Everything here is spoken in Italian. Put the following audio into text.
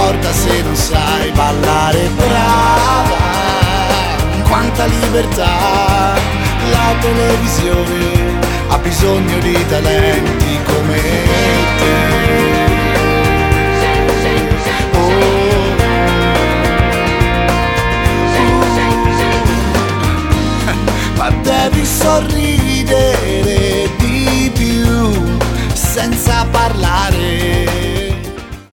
importa se non sai ballare, brava. Quanta libertà, la televisione ha bisogno di talenti come te. Ma devi sorridere di più senza parlare.